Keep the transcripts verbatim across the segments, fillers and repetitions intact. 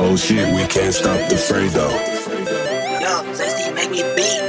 Oh shit, we can't stop the fray though. Yo, Zesty, make me beat.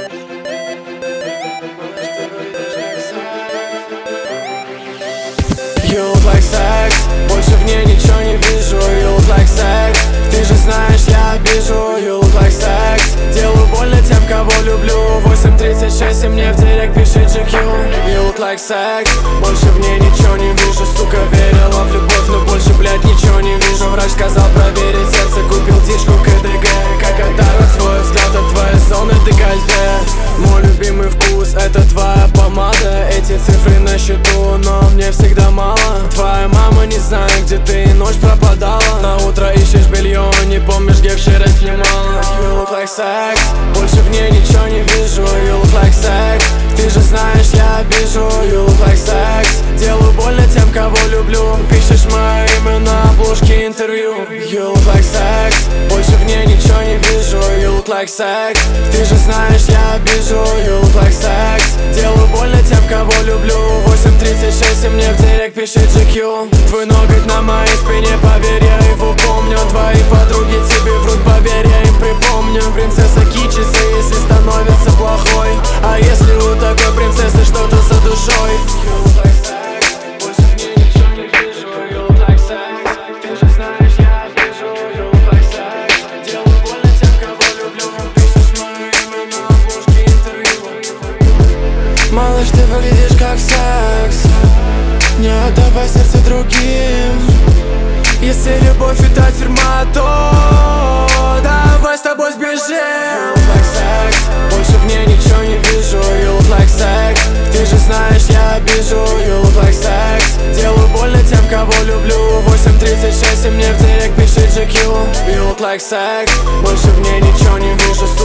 You look like sex, больше в ней ничего не вижу. You look like sex, ты же знаешь, я обижу. You look like sex, делаю больно тем, кого люблю. Восемь тридцать шесть, и мне в директ пишет джи кью. You look like sex, больше в ней ничего не вижу. Сука, верила в любовь, но больше, блядь, ничего не вижу. Врач сказал проверить сердце, купил дичку КДГ. Как оторвать свой взгляд от твоей зоны декольте. Мой любимый вкус — это твоя помада. Эти цифры на счету, но мне всегда мало. Твоя мама не знает, где ты и ночь пропадала. На утро ищешь белье, не помнишь, где вчера снимала. You look like sex, больше в ней ничего не вижу. You look like sex, ты же знаешь, я обижу. You look like sex, делаю больно тем, кого люблю. Пишешь мое имя на обложке интервью. You look like sex, больше в ней ничего не вижу. You look like sex, ты же знаешь, я обижу. You look like sex, делаю больно тем, кого люблю. Восемь тридцать шесть, и мне в директ пишет джи кью. Твой ноготь на моей спине, поверь, я его помню. Твои подруги тебе врут, поверь, я им припомню. Принцесса кичится, если становится плохой. А если у такой принцессы что-то за душой? You look like sex, больше в ней ничего не вижу. You look like sex, ты же знаешь, я обижу. You look like sex, делаю больно тем, кого люблю. Пишешь мое имя на обложке интервью. Малыш, ты выглядишь как секс, не отдавай сердце другим. Если любовь это тюрьма, то давай с тобой сбежим. You look like sex, больше в ней ничего не вижу. You look like sex, ты же знаешь, я обижу. You look like sex, делаю больно тем, кого люблю. Восемь тридцать шесть, и мне в директ пишет джи кью. You look like sex, больше в ней ничего не вижу.